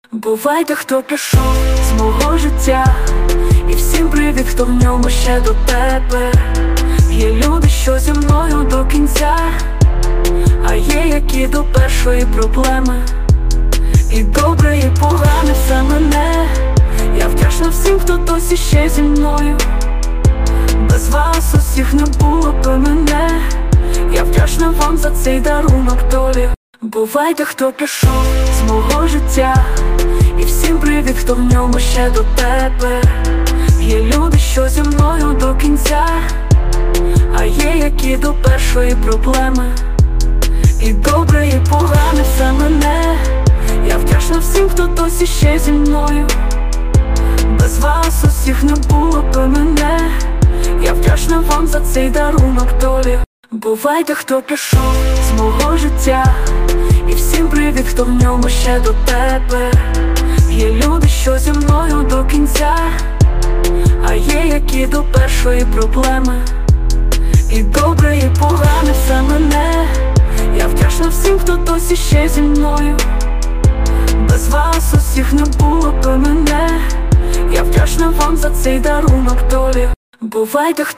Бувайте, хто пішов з мого життя, і всім привіт, хто в ньому ще до тебе. Є люди, що зі мною до кінця, а є, які до першої проблеми. І добре, і погане все мене. Я вдячна всім, хто досі ще зі мною. Без вас усіх не було б мене. Я вдячна вам за цей дарунок долі. Бувайте, хто пішов з мого життя, і всім привіт, хто в ньому ще до тебе. Є люди, що зі мною до кінця, а є, які до першої проблеми. І добре, і погане все мене. Я вдячна всім, хто досі ще зі мною. Без вас усіх не було б мене. Я вдячна вам за цей дарунок долі. Бувайте, хто пішов з мого життя, і всім привіт, хто в ньому ще до тебе. Є люди, що зі мною до кінця, а є, які до першої проблеми. І добре, і погане все мене. Я вдячна всім, хто досі ще зі мною. Без вас усіх не було б мене. Я вдячна вам за цей дарунок долі. Бувайте, хто